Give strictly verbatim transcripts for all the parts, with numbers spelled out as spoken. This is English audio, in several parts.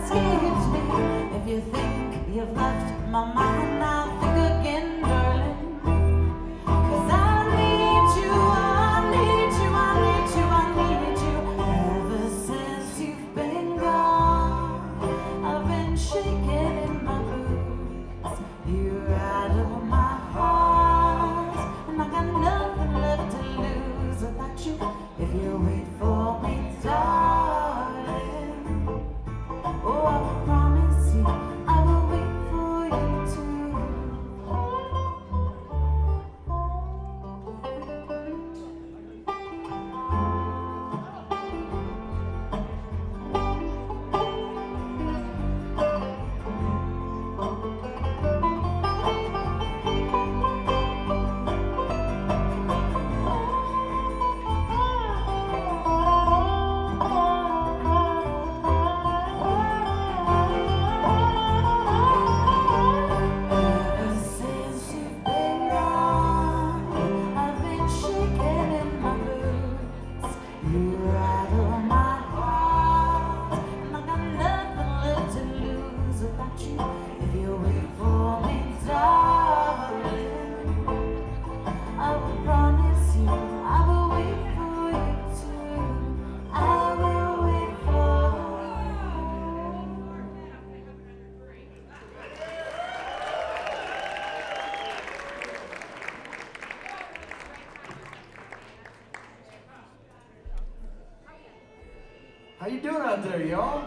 escapes me. If you think you've left my mind, now think again, darling. 'Cause I need you, I need you, I need you, I need you. Ever since you've been gone, I've been shaking in my boots. You're out of my heart, and I got nothing left to lose without you. If you wait for me, darling, oh, I promise you I will wait for you too. Ever since you've been gone, I've been shaking in my boots. You're out of my heart, and I got nothing left to lose without you. If you wait for me, darling, I will promise you I will wait for you too. I will wait for How you doing out there, y'all?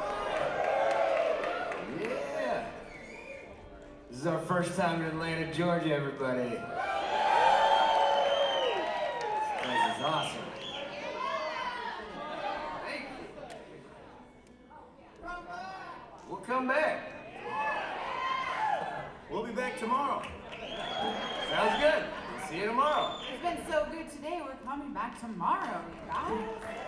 Yeah. This is our first time in Atlanta, Georgia, everybody. This place is awesome. Thank you. We'll come back. We'll be back tomorrow. Sounds good. See you tomorrow. It's been so good today, we're coming back tomorrow, you guys.